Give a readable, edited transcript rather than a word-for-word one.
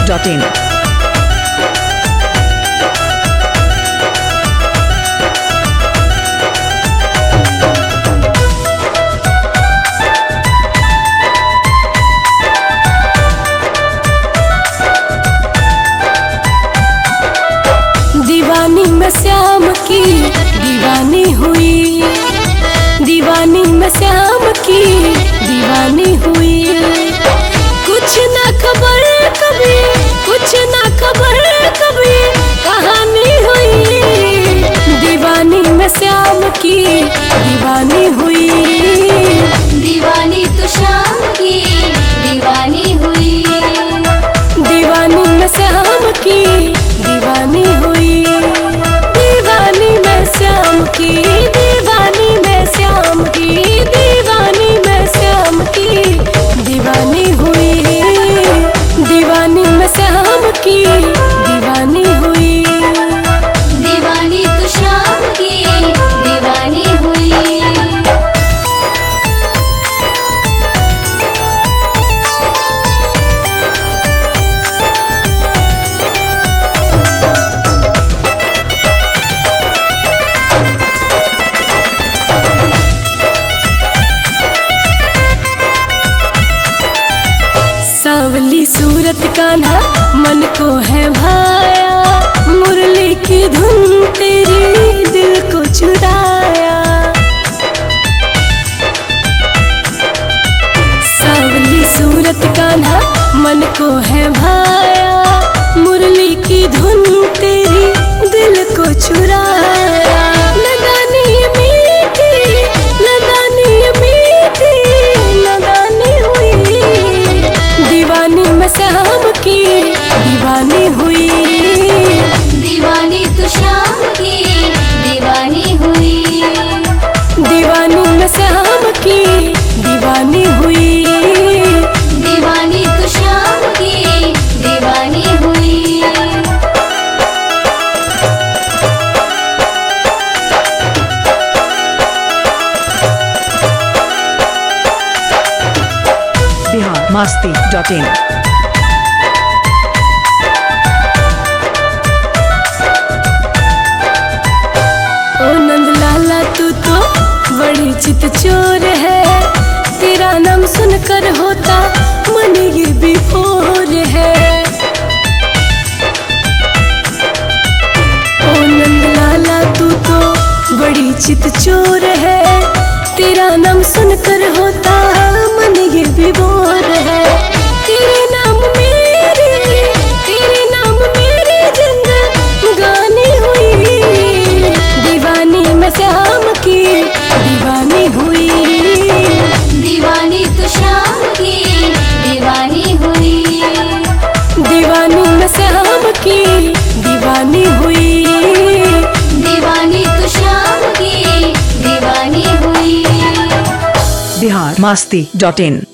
biharmasti.in. दीवानी में श्याम की दीवानी हुई, दीवानी में श्याम की दीवानी हुई। कुछ ना खबर कभी, कुछ ना खबर कभी कहानी हुई। दीवानी में श्याम की दीवानी हुई, दीवानी तो श्याम की दीवानी हुई। दीवानी में श्याम की दीवानी हुई। दीवानी में श्याम की, दीवानी में श्याम की, दीवानी में श्याम की दीवानी हुई। दीवानी में श्याम की दीवानी हुई। दीवानी तो श्याम की दीवानी हुई। सावली सूरत कान्हा मन को है भाया, मुरली की धुन तेरी दिल को चुराया। सावली सूरत कान्हा मन को है भाया, मुरली की धुन तेरी दिल को चुराया। लगानी मीठी, लगानी मीठी, लगानी हुई। दीवानी में श्याम की दीवानी हुई। दीवानी तो श्याम की दीवानी हुई। दीवानी में श्याम की दीवानी हुई। दीवानी तो श्याम की दीवानी हुई। biharmasti.in. ओ नंदलाला तू तो बड़ी चित चोर है, तेरा नाम सुनकर होता मन ये विभोर है। ओ नंदलाला तू तो बड़ी चित चोर है, तेरा नाम सुनकर होता मन ये विभोर है। तेरे नाम मेरी जिंदगानी हुई। दीवानी में श्याम की दीवानी हुई। दीवानी तो श्याम की दीवानी हुई। दीवानी में श्याम की दीवानी हुई। दीवानी तो श्याम की दीवानी हुई। biharmasti.in.